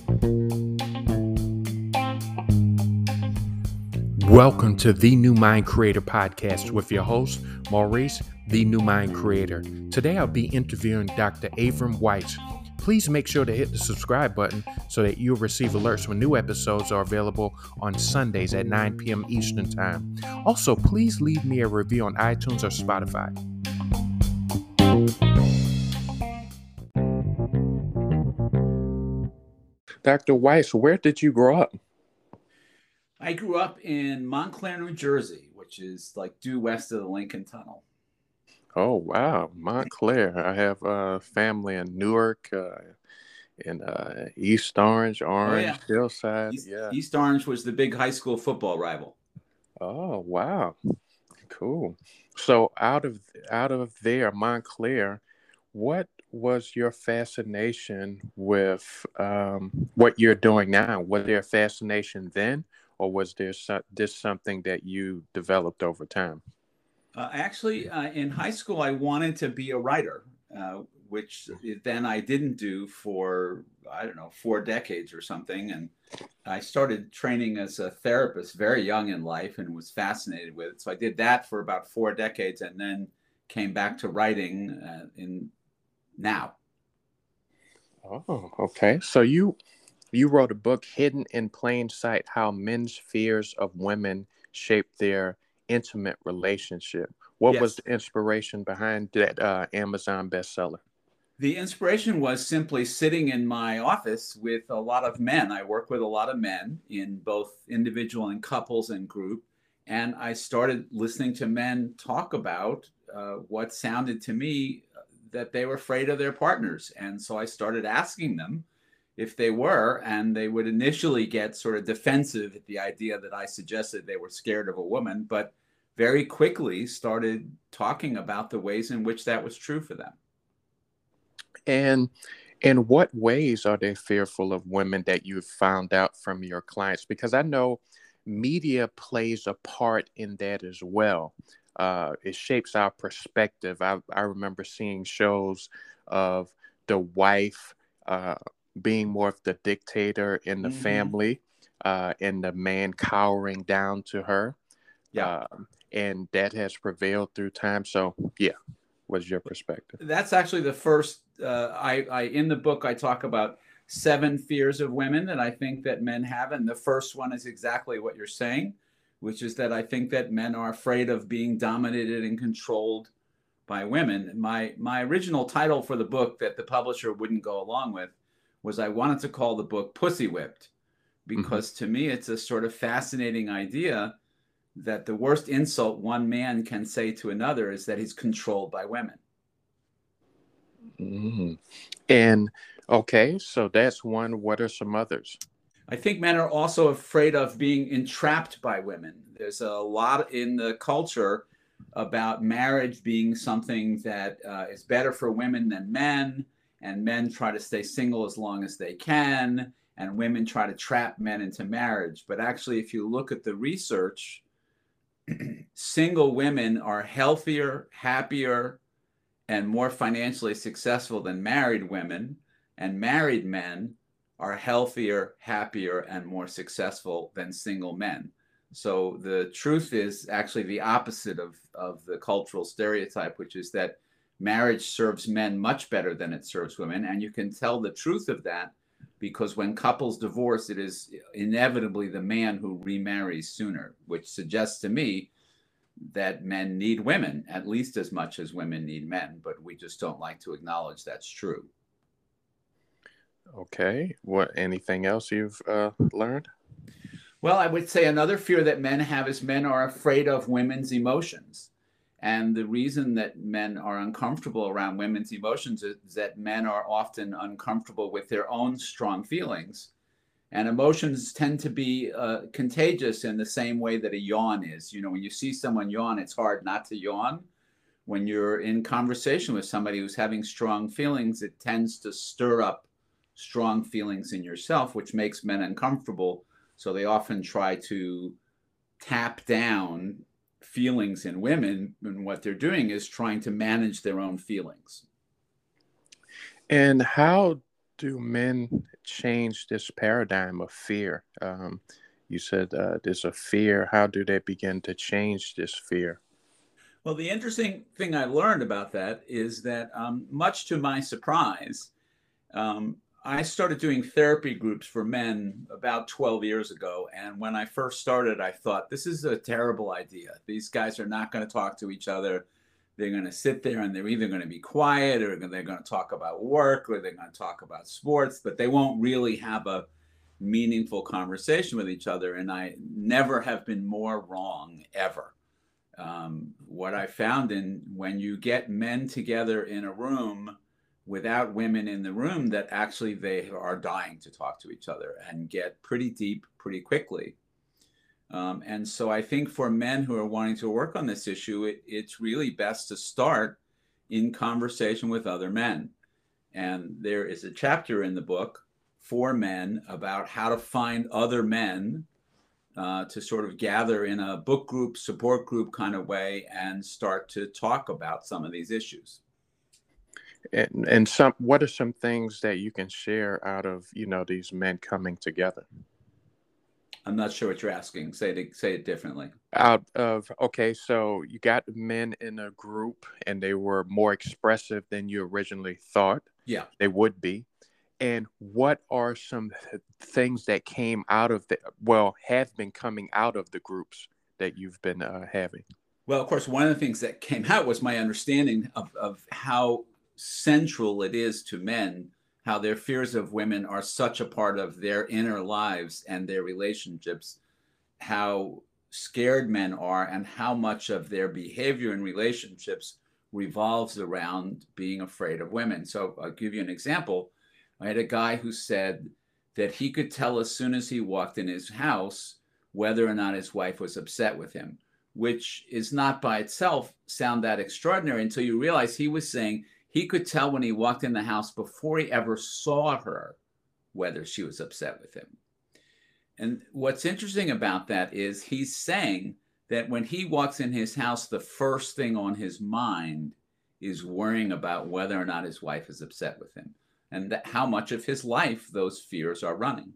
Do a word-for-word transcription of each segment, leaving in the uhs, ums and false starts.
Welcome to the New Mind Creator podcast with your host, Maurice, the New Mind Creator. Today I'll be interviewing Doctor Avram Weiss. Please make sure to hit the subscribe button so that you'll receive alerts when new episodes are available on Sundays at nine p.m. Eastern Time. Also, please leave me a review on iTunes or Spotify. Doctor Weiss, where did you grow up? I grew up in Montclair, New Jersey, which is like due west of the Lincoln Tunnel. Oh, wow. Montclair. I have uh, family in Newark, uh, in uh, East Orange, Orange, oh, yeah. Hillside. East, yeah. East Orange was the big high school football rival. Oh, wow. Cool. So out of out of there, Montclair, what was your fascination with um, what you're doing now? Was there a fascination then, or was there so, this something that you developed over time? Uh, actually, uh, in high school, I wanted to be a writer, uh, which then I didn't do for, I don't know, four decades or something. And I started training as a therapist very young in life and was fascinated with it. So I did that for about four decades and then came back to writing uh, in now. Oh, okay. So you you wrote a book, Hidden in Plain Sight: How Men's Fears of Women Shape Their Intimate Relationship. What Yes. was the inspiration behind that uh, Amazon bestseller? The inspiration was simply sitting in my office with a lot of men. I work with a lot of men in both individual and couples and group. And I started listening to men talk about uh, what sounded to me that they were afraid of their partners. And so I started asking them if they were, and they would initially get sort of defensive at the idea that I suggested they were scared of a woman, but very quickly started talking about the ways in which that was true for them. And in what ways are they fearful of women that you've found out from your clients? Because I know media plays a part in that as well. Uh, it shapes our perspective. I, I remember seeing shows of the wife uh, being more of the dictator in the mm-hmm. family uh, and the man cowering down to her. Yeah. Uh, and that has prevailed through time. So, yeah. What's your perspective? That's actually the first, uh, I, I, in the book, I talk about seven fears of women that I think that men have. And the first one is exactly what you're saying, which is that I think that men are afraid of being dominated and controlled by women. My, my original title for the book that the publisher wouldn't go along with was I wanted to call the book Pussy Whipped, because mm-hmm. to me, it's a sort of fascinating idea that the worst insult one man can say to another is that he's controlled by women. Mm. And okay, so that's one. What are some others? I think men are also afraid of being entrapped by women. There's a lot in the culture about marriage being something that uh, is better for women than men, and men try to stay single as long as they can, and women try to trap men into marriage. But actually, if you look at the research, single women are healthier, happier, and more financially successful than married women, and married men are healthier, happier, and more successful than single men. So the truth is actually the opposite of, of the cultural stereotype, which is that marriage serves men much better than it serves women. And you can tell the truth of that because when couples divorce, it is inevitably the man who remarries sooner, which suggests to me that men need women at least as much as women need men, but we just don't like to acknowledge that's true. Okay. What? Anything else you've uh, learned? Well, I would say another fear that men have is men are afraid of women's emotions. And the reason that men are uncomfortable around women's emotions is that men are often uncomfortable with their own strong feelings. And emotions tend to be uh, contagious in the same way that a yawn is. You know, when you see someone yawn, it's hard not to yawn. When you're in conversation with somebody who's having strong feelings, it tends to stir up strong feelings in yourself, which makes men uncomfortable. So they often try to tap down feelings in women, and what they're doing is trying to manage their own feelings. And how do men change this paradigm of fear? Um, you said uh, there's a fear. How do they begin to change this fear? Well, the interesting thing I learned about that is that, um, much to my surprise, um, I started doing therapy groups for men about twelve years ago. And when I first started, I thought, this is a terrible idea. These guys are not going to talk to each other. They're going to sit there and they're either going to be quiet, or they're going to talk about work, or they're going to talk about sports, but they won't really have a meaningful conversation with each other. And I never have been more wrong ever. Um, what I found, in when you get men together in a room without women in the room, that actually they are dying to talk to each other and get pretty deep pretty quickly. Um, and so I think for men who are wanting to work on this issue, it, it's really best to start in conversation with other men. And there is a chapter in the book for men about how to find other men, uh, to sort of gather in a book group, support group kind of way, and start to talk about some of these issues. And, and some, what are some things that you can share out of, you know, these men coming together? I'm not sure what you're asking. Say it, say it differently. Out of, okay, so you got men in a group and they were more expressive than you originally thought Yeah. they would be. And what are some th- things that came out of the, well, have been coming out of the groups that you've been uh, having? Well, of course, one of the things that came out was my understanding of, of how central it is to men, how their fears of women are such a part of their inner lives and their relationships, how scared men are, and how much of their behavior in relationships revolves around being afraid of women. So I'll give you an example. I had a guy who said that he could tell as soon as he walked in his house whether or not his wife was upset with him, which is not by itself sound that extraordinary until you realize he was saying he could tell when he walked in the house before he ever saw her whether she was upset with him. And what's interesting about that is he's saying that when he walks in his house, the first thing on his mind is worrying about whether or not his wife is upset with him, and that how much of his life those fears are running.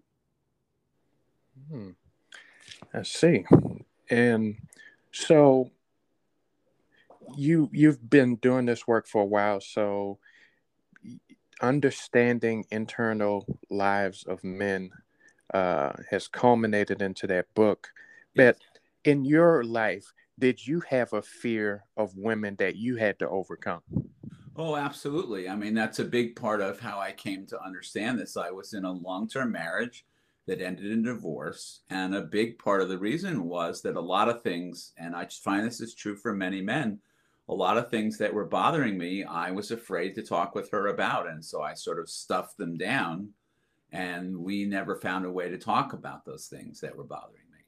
Hmm. I see. And so you you've been doing this work for a while, so understanding internal lives of men uh, has culminated into that book. Yes. But in your life, did you have a fear of women that you had to overcome? Oh, absolutely. I mean, that's a big part of how I came to understand this. I was in a long-term marriage that ended in divorce. And a big part of the reason was that a lot of things, and I find this is true for many men, a lot of things that were bothering me, I was afraid to talk with her about. And so I sort of stuffed them down, and we never found a way to talk about those things that were bothering me.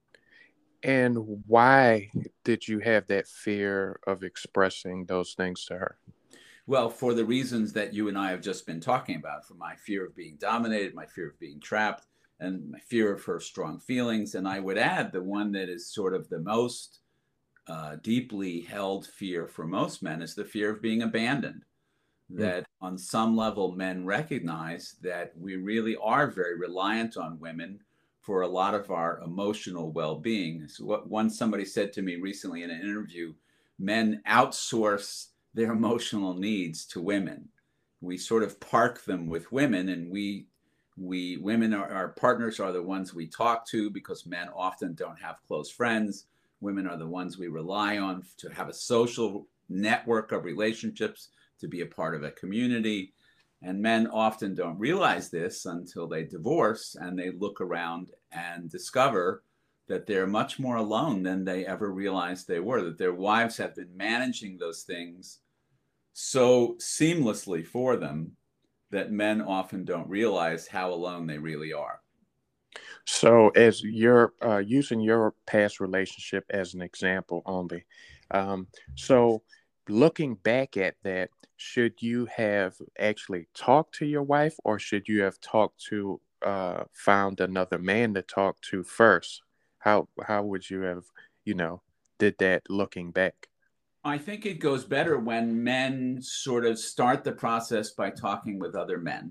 And why did you have that fear of expressing those things to her? Well, for the reasons that you and I have just been talking about, for my fear of being dominated, my fear of being trapped, and my fear of her strong feelings. And I would add the one that is sort of the most uh, deeply held fear for most men is the fear of being abandoned. That on some level, men recognize that we really are very reliant on women for a lot of our emotional well-being. So what one somebody said to me recently in an interview, men outsource their emotional needs to women. We sort of park them with women, and we we women are our partners are the ones we talk to, because men often don't have close friends. Women are the ones we rely on to have a social network of relationships, to be a part of a community. And men often don't realize this until they divorce and they look around and discover that they're much more alone than they ever realized they were, that their wives have been managing those things so seamlessly for them that men often don't realize how alone they really are. So, as you're uh, using your past relationship as an example only, um, so looking back at that, should you have actually talked to your wife, or should you have talked to uh, found another man to talk to first? How how would you have, you know, did that looking back? I think it goes better when men sort of start the process by talking with other men.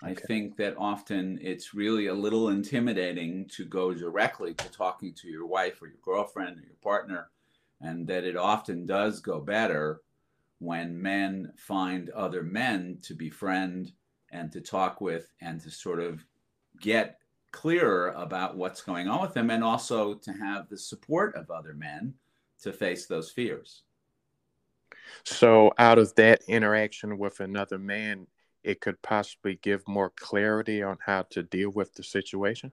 I Okay. think that often it's really a little intimidating to go directly to talking to your wife or your girlfriend or your partner, and that it often does go better when men find other men to befriend and to talk with and to sort of get clearer about what's going on with them, and also to have the support of other men to face those fears. So, out of that interaction with another man, it could possibly give more clarity on how to deal with the situation.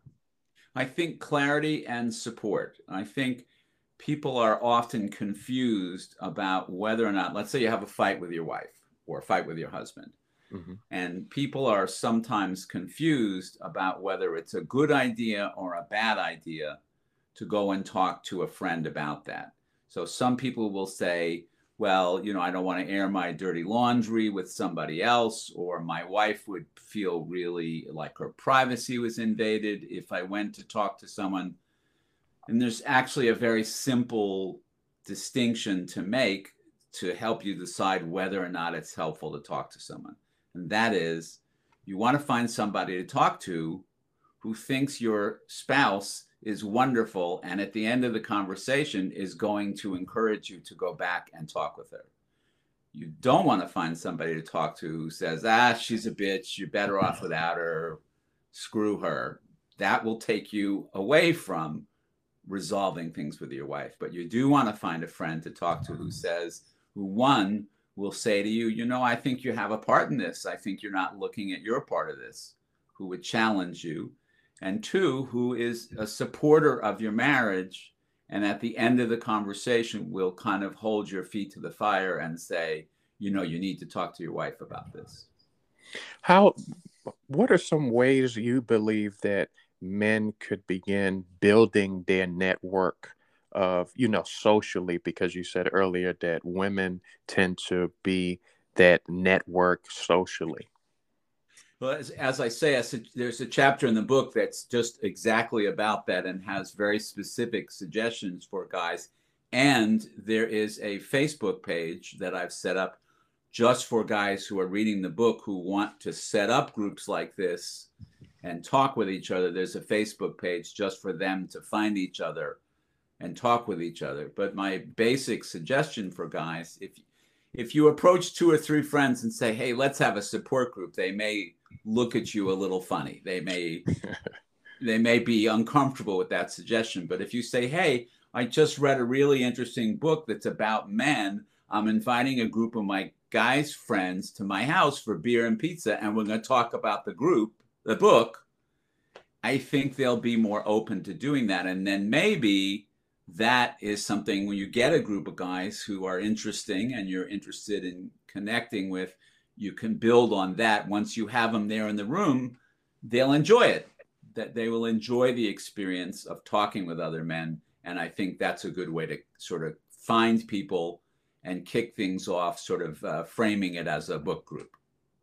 I think clarity and support. I think people are often confused about whether or not, let's say you have a fight with your wife or a fight with your husband, Hmm. and people are sometimes confused about whether it's a good idea or a bad idea to go and talk to a friend about that. So some people will say, well, you know, I don't want to air my dirty laundry with somebody else, or my wife would feel really like her privacy was invaded if I went to talk to someone. And there's actually a very simple distinction to make to help you decide whether or not it's helpful to talk to someone. And that is, you want to find somebody to talk to who thinks your spouse is wonderful, and at the end of the conversation is going to encourage you to go back and talk with her. You don't want to find somebody to talk to who says, ah, she's a bitch, you're better off without her, screw her. That will take you away from resolving things with your wife. But you do want to find a friend to talk to who says, who one will say to you, you know, I think you have a part in this. I think you're not looking at your part of this, who would challenge you. And two, who is a supporter of your marriage, and at the end of the conversation will kind of hold your feet to the fire and say, you know, you need to talk to your wife about this. How, what are some ways you believe that men could begin building their network of, you know, socially? Because you said earlier that women tend to be that network socially. Well, as, as I say, as a, there's a chapter in the book that's just exactly about that and has very specific suggestions for guys. And there is a Facebook page that I've set up just for guys who are reading the book who want to set up groups like this and talk with each other. There's a Facebook page just for them to find each other and talk with each other. But my basic suggestion for guys, if if you approach two or three friends and say, hey, let's have a support group, they may look at you a little funny. They may they may be uncomfortable with that suggestion. But if you say, hey, I just read a really interesting book that's about men, I'm inviting a group of my guys' friends to my house for beer and pizza, and we're going to talk about the group, the book, I think they'll be more open to doing that. And then maybe that is something when you get a group of guys who are interesting and you're interested in connecting with, you can build on that. Once you have them there in the room, they'll enjoy it, that they will enjoy the experience of talking with other men. And I think that's a good way to sort of find people and kick things off, sort of uh, framing it as a book group.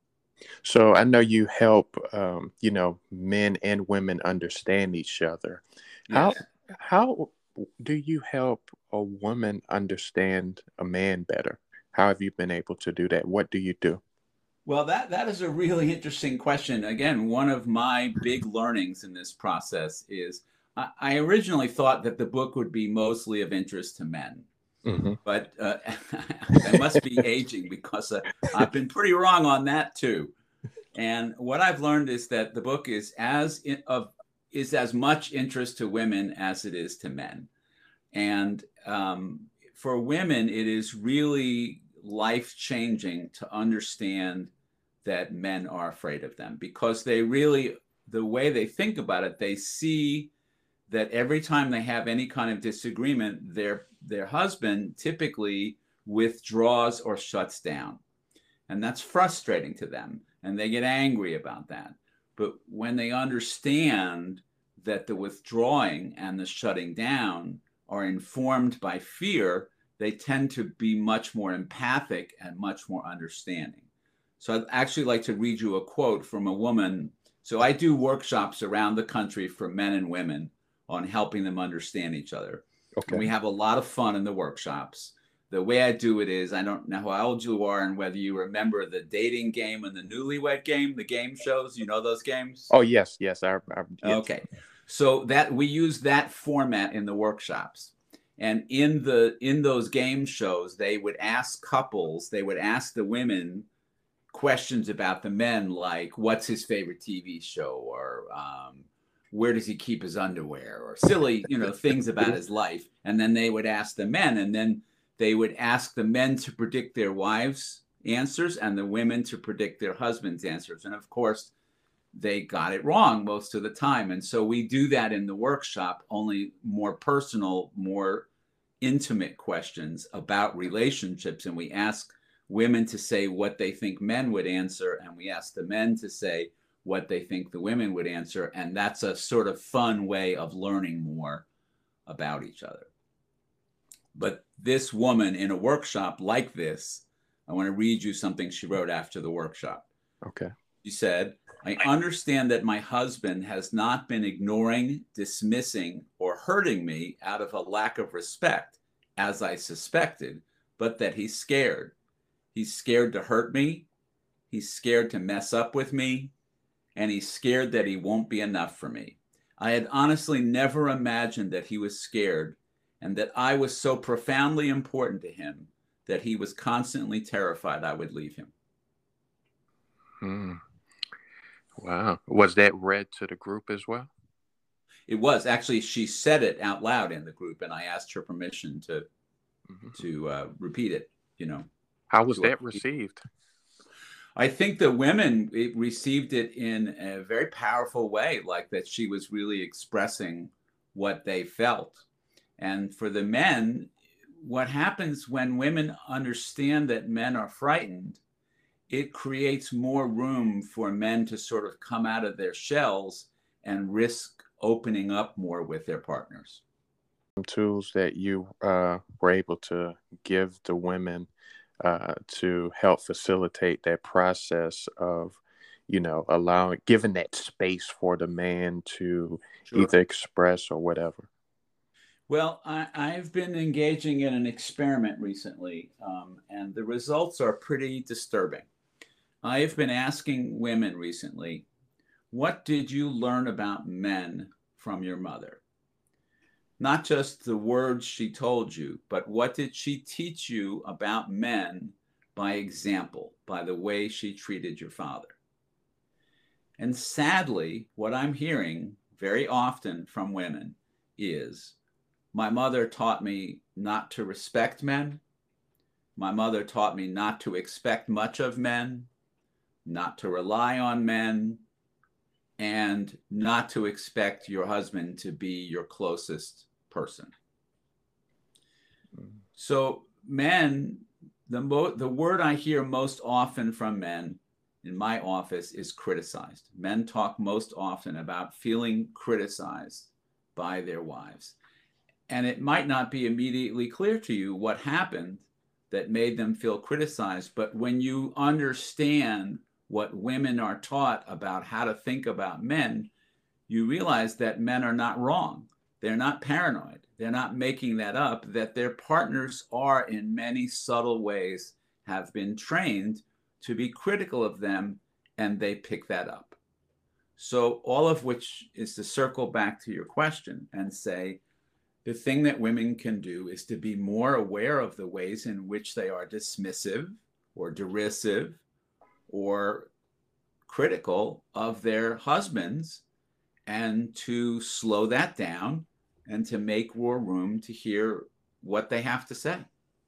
So I know you help, um, you know, men and women understand each other. How Yes. how do you help a woman understand a man better? How have you been able to do that? What do you do? Well, that that is a really interesting question. Again, one of my big learnings in this process is I, I originally thought that the book would be mostly of interest to men, Hmm. but uh, I must be aging because uh, I've been pretty wrong on that too. And what I've learned is that the book is as in, of is as much interest to women as it is to men. And um, for women, it is really life changing to understand that men are afraid of them, because they really, the way they think about it, they see that every time they have any kind of disagreement, their their husband typically withdraws or shuts down. And that's frustrating to them. And they get angry about that. But when they understand that the withdrawing and the shutting down are informed by fear, they tend to be much more empathic and much more understanding. So I'd actually like to read you a quote from a woman. So I do workshops around the country for men and women on helping them understand each other. And Okay. we have a lot of fun in the workshops. the way I do it is, I don't know how old you are and whether you remember the dating game and the newlywed game, the game shows. You know those games? Oh yes, yes, I, I yes. Okay. So that we use that format in the workshops. And in the in those game shows, they would ask couples, they would ask the women questions about the men, like what's his favorite T V show, or um, where does he keep his underwear, or silly, you know, things about his life. And then they would ask the men, and then they would ask the men to predict their wives' answers and the women to predict their husbands' answers. And of course, they got it wrong most of the time. And so we do that in the workshop, only more personal, more intimate questions about relationships. And we ask women to say what they think men would answer, and we ask the men to say what they think the women would answer. And that's a sort of fun way of learning more about each other. But this woman in a workshop like this, I want to read you something she wrote after the workshop. Okay. She said, I understand that my husband has not been ignoring, dismissing, or hurting me out of a lack of respect, as I suspected, but that he's scared. He's scared to hurt me. He's scared to mess up with me. And he's scared that he won't be enough for me. I had honestly never imagined that he was scared, and that I was so profoundly important to him that he was constantly terrified I would leave him. Hmm. Wow. Was that read to the group as well? It was. Actually, she said it out loud in the group, and I asked her permission to mm-hmm. to uh, repeat it, you know. How was that received? I think the women it received it in a very powerful way, like that she was really expressing what they felt. And for the men, what happens when women understand that men are frightened, it creates more room for men to sort of come out of their shells and risk opening up more with their partners. Some tools that you uh, were able to give the women uh, to help facilitate that process of, you know, allowing, giving that space for the man to sure. either express or whatever. Well, I, I've been engaging in an experiment recently, um, and the results are pretty disturbing. I've been asking women recently, what did you learn about men from your mother? Not just the words she told you, but what did she teach you about men by example, by the way she treated your father? And sadly, what I'm hearing very often from women is, my mother taught me not to respect men. My mother taught me not to expect much of men, not to rely on men, and not to expect your husband to be your closest person. So men, the, mo- the word I hear most often from men in my office is criticized. Men talk most often about feeling criticized by their wives. And it might not be immediately clear to you what happened that made them feel criticized. But when you understand what women are taught about how to think about men, you realize that men are not wrong. They're not paranoid. They're not making that up, that their partners are in many subtle ways have been trained to be critical of them, and they pick that up. So all of which is to circle back to your question and say, the thing that women can do is to be more aware of the ways in which they are dismissive or derisive or critical of their husbands, and to slow that down and to make more room to hear what they have to say.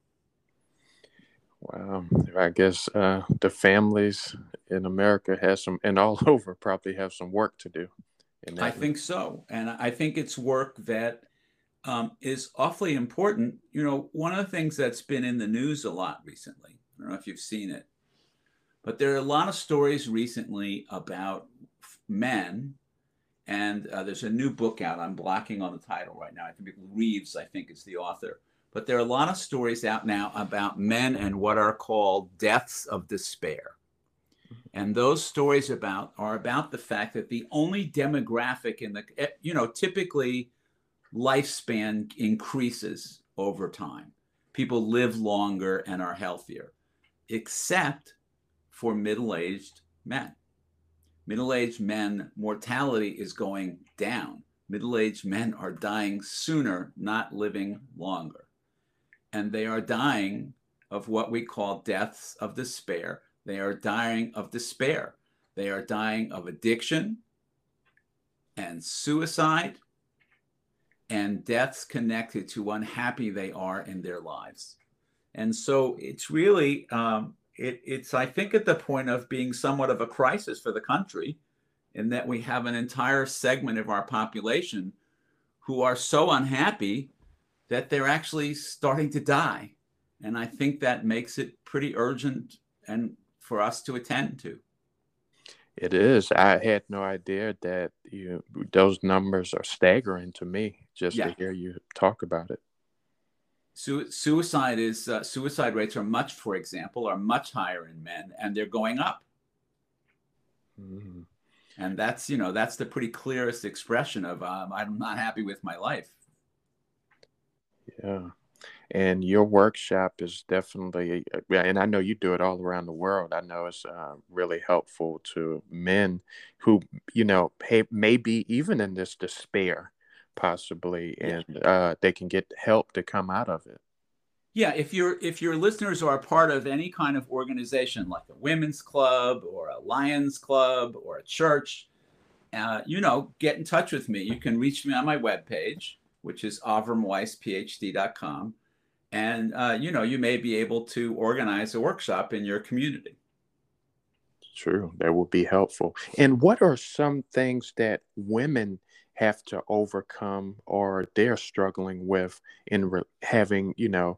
Wow. I guess uh, the families in America has some, and all over probably have some work to do. In that I think so. And I think it's work that um, is awfully important. You know, one of the things that's been in the news a lot recently, I don't know if you've seen it, but there are a lot of stories recently about men. And uh, there's a new book out. I'm blocking on the title right now. I think Reeves, I think, is the author. But there are a lot of stories out now about men and what are called deaths of despair. And those stories about are about the fact that the only demographic in the, you know, typically lifespan increases over time. people live longer and are healthier, except for middle-aged men. Middle-aged men, mortality is going down. Middle-aged men are dying sooner, not living longer. And they are dying of what we call deaths of despair. They are dying of despair. They are dying of addiction and suicide and deaths connected to how unhappy they are in their lives. And so it's really, um, it, it's, I think, at the point of being somewhat of a crisis for the country, in that we have an entire segment of our population who are so unhappy that they're actually starting to die. And I think that makes it pretty urgent and for us to attend to. It is. I had no idea that you those numbers are staggering to me just Yeah. to hear you talk about it. Su- suicide is uh, suicide rates are much, for example, are much higher in men, and they're going up. Mm. And that's, you know, that's the pretty clearest expression of um, I'm not happy with my life. Yeah. And your workshop is definitely, yeah, and I know you do it all around the world. I know it's uh, really helpful to men who, you know, hey, maybe even in this despair, possibly, Yeah. and uh, they can get help to come out of it. Yeah, if your if your listeners are a part of any kind of organization like a women's club or a Lions club or a church, uh, you know, get in touch with me. You can reach me on my webpage, which is avram weiss p h d dot com. And, uh, you know, you may be able to organize a workshop in your community. True. That would be helpful. And what are some things that women have to overcome or they're struggling with in re- having, you know,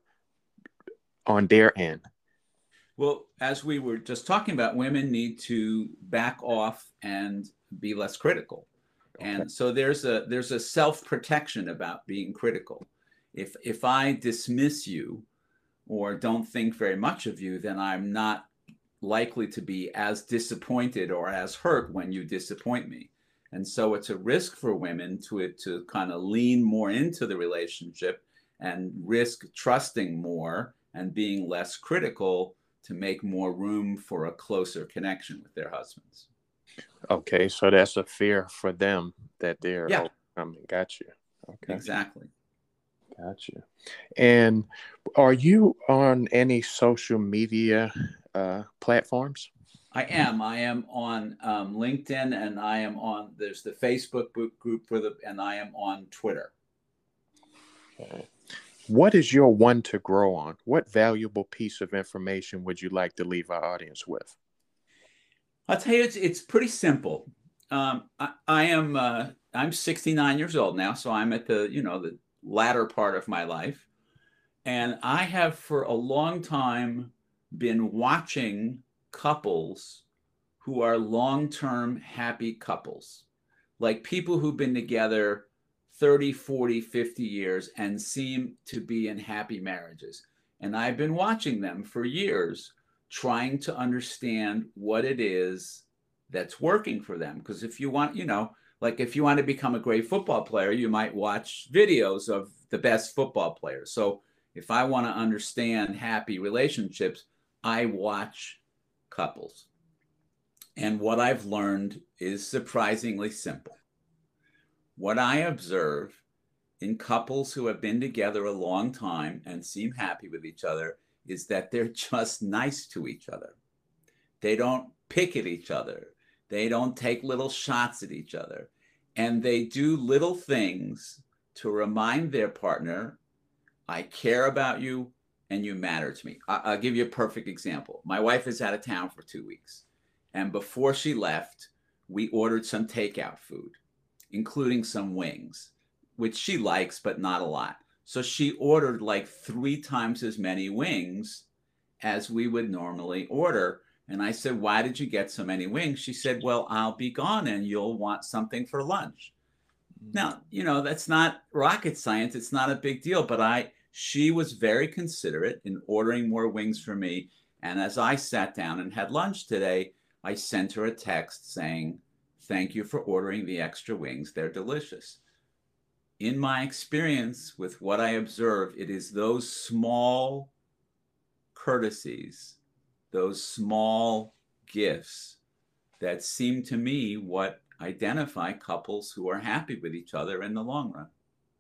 on their end? Well, as we were just talking about, women need to back off and be less critical. Okay. And so there's a there's a self-protection about being critical. If if I dismiss you or don't think very much of you, then I'm not likely to be as disappointed or as hurt when you disappoint me. And so it's a risk for women to to kind of lean more into the relationship and risk trusting more and being less critical to make more room for a closer connection with their husbands. Okay, so that's a fear for them that they're Yeah, overcoming. Got you. Okay, exactly. got you. And are you on any social media uh, platforms? I am. I am on um, LinkedIn, and I am on. There's the Facebook group for the, and I am on Twitter. Okay. What is your one to grow on? What valuable piece of information would you like to leave our audience with? I'll tell you, it's it's pretty simple. Um, I, I am uh, I'm sixty-nine years old now, so I'm at the you know the latter part of my life, and I have for a long time been watching couples who are long-term happy couples, like people who've been together thirty, forty, fifty years and seem to be in happy marriages. And I've been watching them for years, trying to understand what it is that's working for them. Because if you want, you know, like if you want to become a great football player, you might watch videos of the best football players. So if I want to understand happy relationships, I watch couples. And what I've learned is surprisingly simple. What I observe in couples who have been together a long time and seem happy with each other is that they're just nice to each other. They don't pick at each other. They don't take little shots at each other. And they do little things to remind their partner, I care about you and you matter to me. I'll give you a perfect example. My wife is out of town for two weeks. And before she left, we ordered some takeout food, including some wings, which she likes, but not a lot. So she ordered like three times as many wings as we would normally order. And I said, why did you get so many wings? She said, well, I'll be gone and you'll want something for lunch. Mm-hmm. Now, you know, that's not rocket science. It's not a big deal, but I, she was very considerate in ordering more wings for me. And as I sat down and had lunch today, I sent her a text saying, thank you for ordering the extra wings. They're delicious. in my experience with what I observe, it is those small courtesies, those small gifts that seem to me what identify couples who are happy with each other in the long run.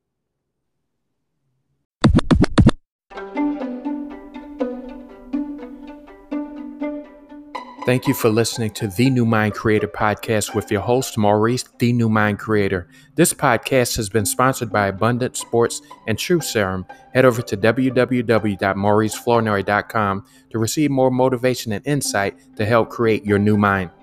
Thank you for listening to The New Mind Creator podcast with your host, Maurice, The New Mind Creator. This podcast has been sponsored by Abundant Sports and Truth Serum. Head over to w w w dot maurice flournoy dot com to receive more motivation and insight to help create your new mind.